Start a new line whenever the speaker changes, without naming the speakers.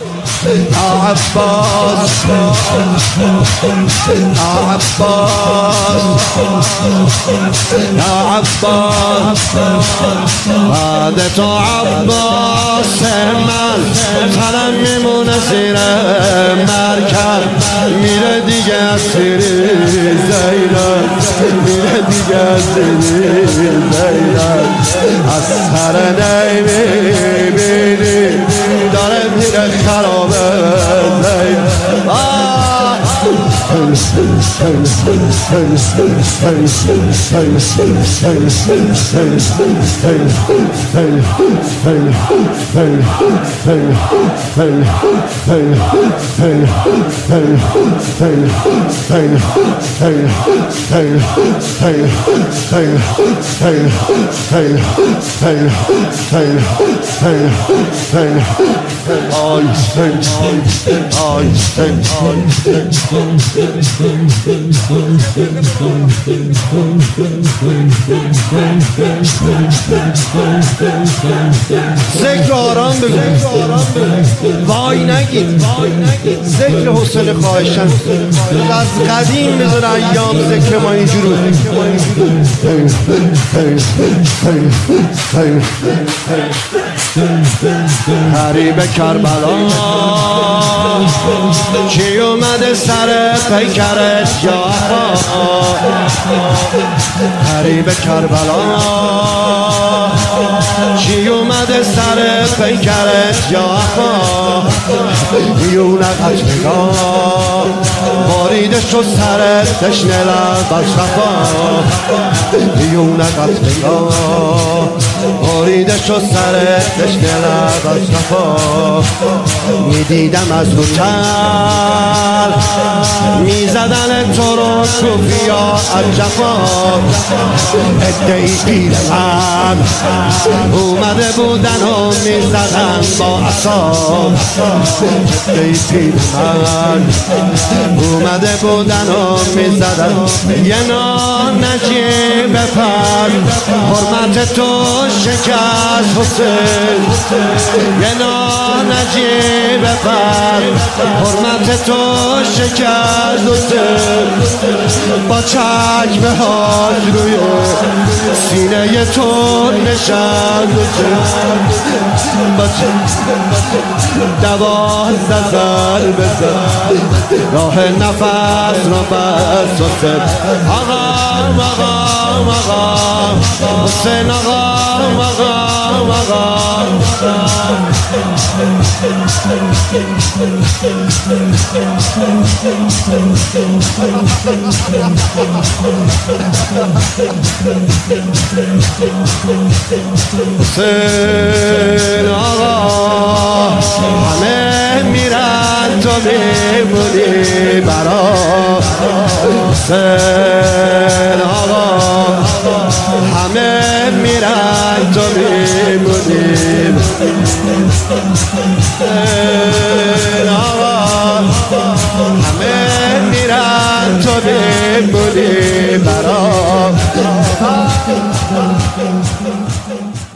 عباس عباس بعد تو عباس من تنم میمونه زیر مرکب میره دیگه اسیری زینب میره دیگه اسیری زینب از سر نمیبینی داره میره خرابه زینب ذکر آرام بگو وای نگید ذکر حسین خواهشن از قدیم بذار ایام ذکر ما اینجورو حریب کربلا کی اومده سر پیکرت یا حریب کربلا کی اومده سر پیکرت یا یونه قطبگاه باریده شد سرت تشنه لب از صفا یونه قطبگاه باریده شد سرت تشنه لب از صفا میدیدم از رو چل میزدن تو رو صوفیا از جفا ادهی پیرزن اومده بودن و میزدن با عصا ادهی پیرزن اومده بودن و میزدن یه نجیب پر حرمت تو شکست حسین یه نجیب پر حرمت تو شکست حسین با چکمه هاش روی سینه تو نشست با 12 سال بزن راه نفس را بس حسین آقا حسین آقا حسین آقا همه میرن تو میمونی برا حسین آقا همه میرن تو میمونی حسین آقا همه میرن تو میمونی برا